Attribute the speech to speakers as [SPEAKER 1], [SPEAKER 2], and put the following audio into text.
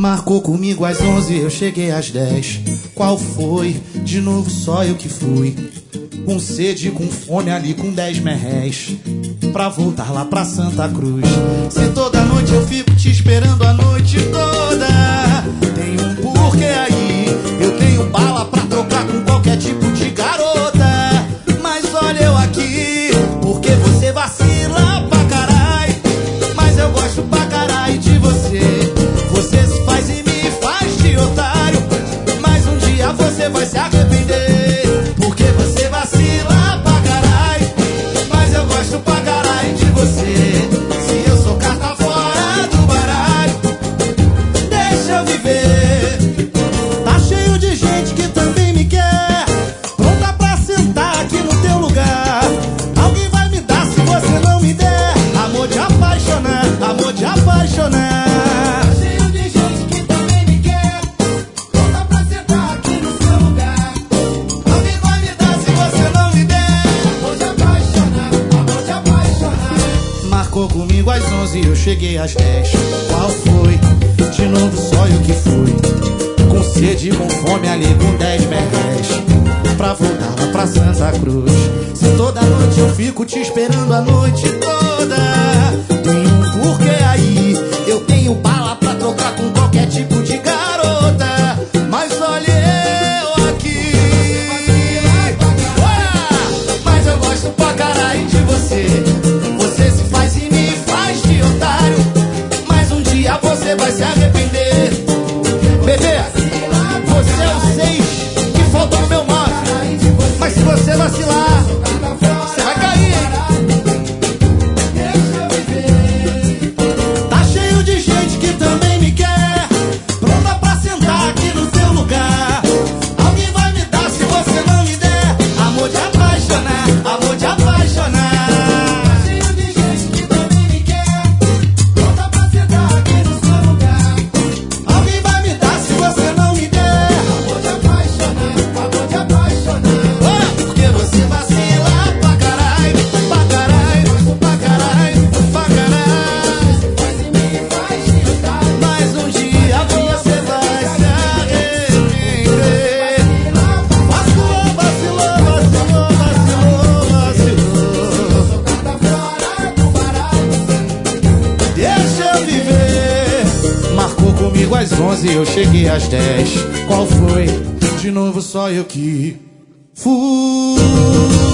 [SPEAKER 1] Marcou comigo às 11, eu cheguei às 10. Qual foi? De novo só eu que fui. Com sede, com fome ali, com 10 merréis, pra voltar lá pra Santa Cruz. Se toda noite eu fico te esperando a noite toda, tem um porquê aí. Eu tenho bala pra trocar com qualquer tipo de garota. Mas olha eu aqui, porque você vacila pra carai. Mas eu gosto pra carai de você. Você se faz e me faz de otário, mas um dia você vai se arrepender. Porque você vacila pra carai, mas eu gosto pra carai de você. Se eu sou carta fora do baralho, deixa eu viver. Tá cheio de gente que também me quer, pronta pra sentar aqui no teu lugar. Alguém vai me dar se você não me der. Amor de apaixonar, amor de apaixonar. Marcou comigo às 11, eu cheguei às 10. Qual foi? De novo só eu que fui. Com sede, com fome ali, com 10 merréis, pra voltar lá pra Santa Cruz. Se toda noite eu fico te esperando a noite toda, tem um porquê aí. Eu tenho bala pra trocar com qualquer tipo de garota. Mas olha eu aqui, mas eu gosto pra caralho de você. Você se faz e me faz de otário, mas um dia você vai se arrepender. Bebê, você é o 6 que falta no meu mapa. Mas se você vacilar, você vai cair, hein? Tá cheio de gente que também me quer, pronta pra sentar aqui no seu lugar. Alguém vai me dar se você não me der. Amor de apaixonar, amor de apaixonar. Comigo às 11, eu cheguei às 10. Qual foi? De novo só eu que fui.